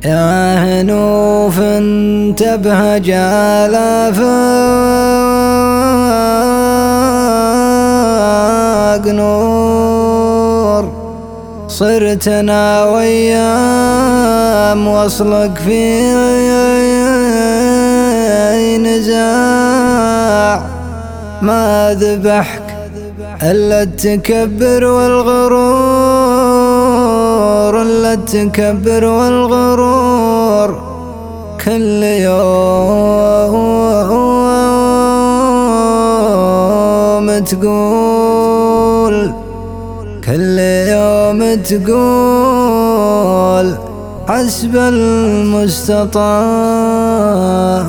يا هنوف انتبه جالافاق نور، صرت انا ويام وصلك في نزاع، ما ذبحك إلا التكبر والغرور، إلا التكبر والغرور. كل يوم تقول، كل يوم تقول حسب المستطاع.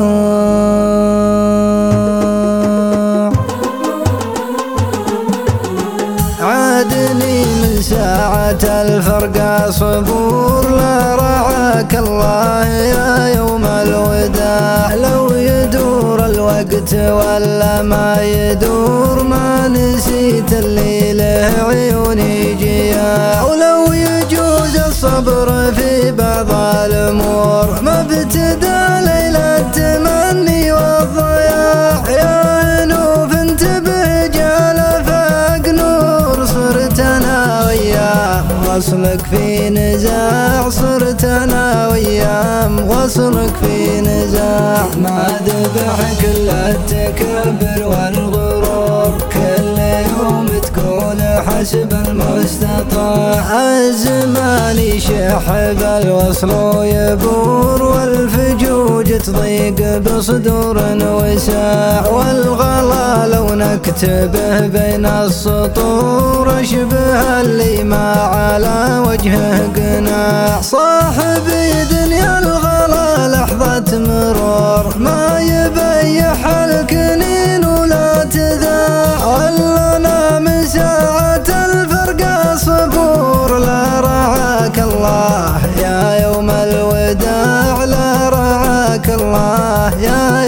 عادني من ساعة الفرقة صبور، لا رعاك الله يا يوم الوداع. لو يدور الوقت ولا ما يدور، ما نسيت اللي له عيوني جياع. ولو يجوز الصبر في بعض الأمور، ما ابتدى ليلة التمني والضياع. يا هنوف انتبه جالافاق نور، صرت انا وياه وصلك في نزاع، صرت انا وياه وصلك في نزاع. ما ذبحك الا التكبر والغرور، كل يوم تقول حسب المستطاع. الزمان يشحب الوصل ويبور، والفجوج تضيق بصدور وساع. والغلا لو نكتبه بين السطور، اشبه اللي ما على وجهه قناع. صاحبي دنيا الغلا لحظة مرور، ما يبيح الكنين ولا تذاع. ولنا من ساعة الفرقة صبور، لا رعاك الله يا يوم الوداع، لا رعاك الله يا